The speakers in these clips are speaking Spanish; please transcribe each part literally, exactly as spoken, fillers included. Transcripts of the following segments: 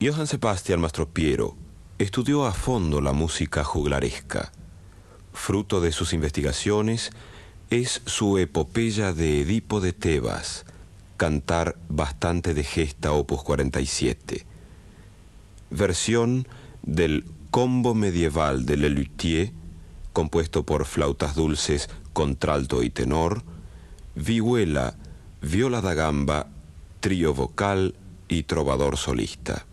Johann Sebastian Mastropiero estudió a fondo la música juglaresca. Fruto de sus investigaciones es su epopeya de Edipo de Tebas, Cantar bastante de gesta, opus cuarenta y siete. Versión del Combo medieval de Lelutier, compuesto por flautas dulces, contralto y tenor, vihuela, viola da gamba, trío vocal y trovador solista.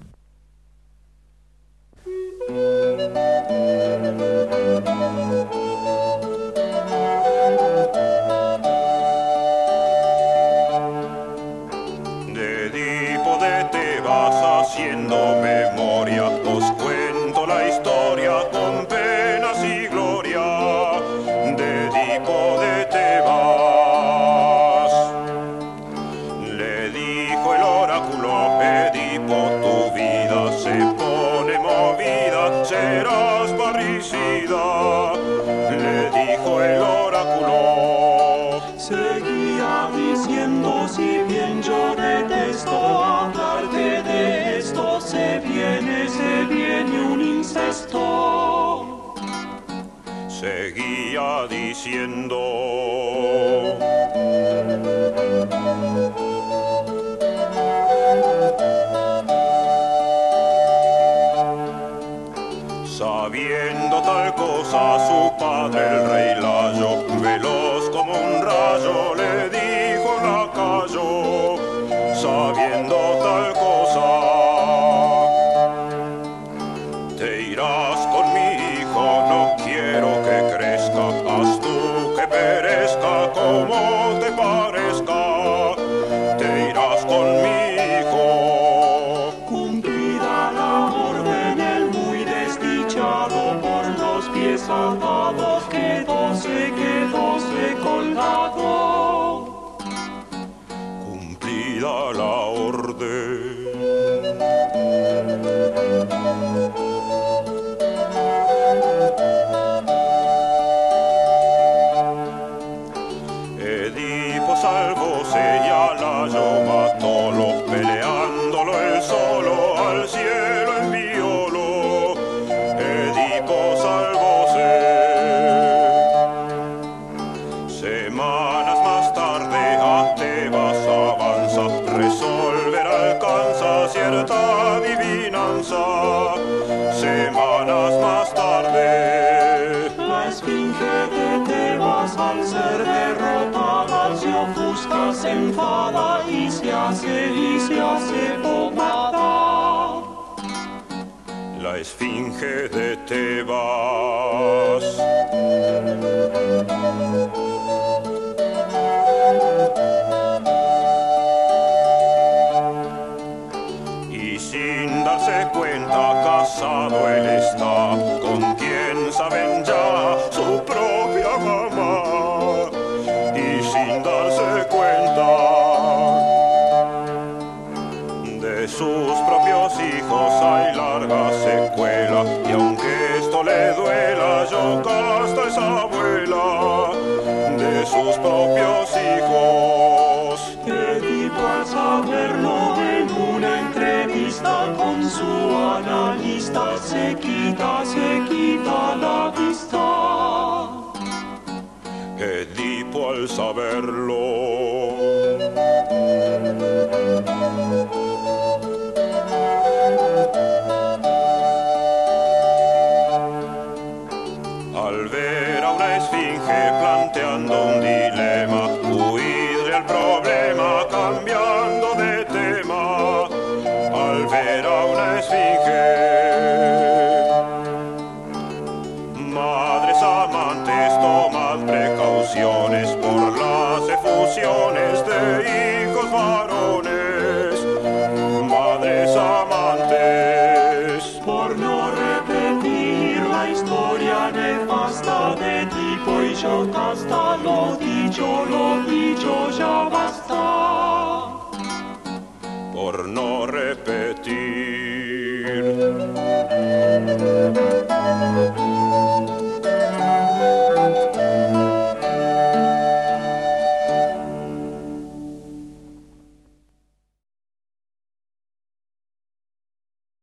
De Edipo de Tebas haciendo memoria, os cuento la historia con penas y gloria. De Edipo de Tebas le dijo el oráculo: Edipo, tu vida se pone movida, serás parricida. Le dijo el oráculo. Seguía diciendo: si bien yo detesto hablarte de esto, se viene, se viene un incesto. Seguía diciendo. Sabiendo tal cosa, su padre el rey Layo, veloz como un rayo, le dijo en lacayo. Sabiendo tal cosa, te irás con mi hijo, no quiero que crezca, haz tú que perezca como te parezca. Te irás con mi hijo. Cumplirá la orden el muy desdichado, por los pies atados quedóse, quedóse colgado. Cumplida la orden. Edipo salvóse y a Layo matólo, peleándolo él solo, al cielo enviólo. Edipo salvóse. Semanas más tarde a Tebas avanza, resolver alcanza cierta adivinanza. Semanas más tarde, La esfinge de Tebas, al ser derrotada, se ofusca, se enfada y se hace, y se hace pomada. la esfinge de Tebas. Y sin darse cuenta, casado él está con quien saben ya, su propia mamá. Y sin darse cuenta de sus propios hijos hay larga secuela. Y aunque esto le duela, Yocasta es abuela de sus propios hijos. Edipo, al saberlo, en una entrevista con su analista, se quita, se quita la vista. Edipo, al saberlo, al ver a una esfinge planteando un dilema, huirle al problema cambiando de tema. Al ver a una esfinge, madres amantes, tomad precauciones por las efusiones de hijos varones. Madres amantes, Por no repetir la historia nefasta de Edipo y Yocasta, lo dicho, lo dicho ya basta. por no repetir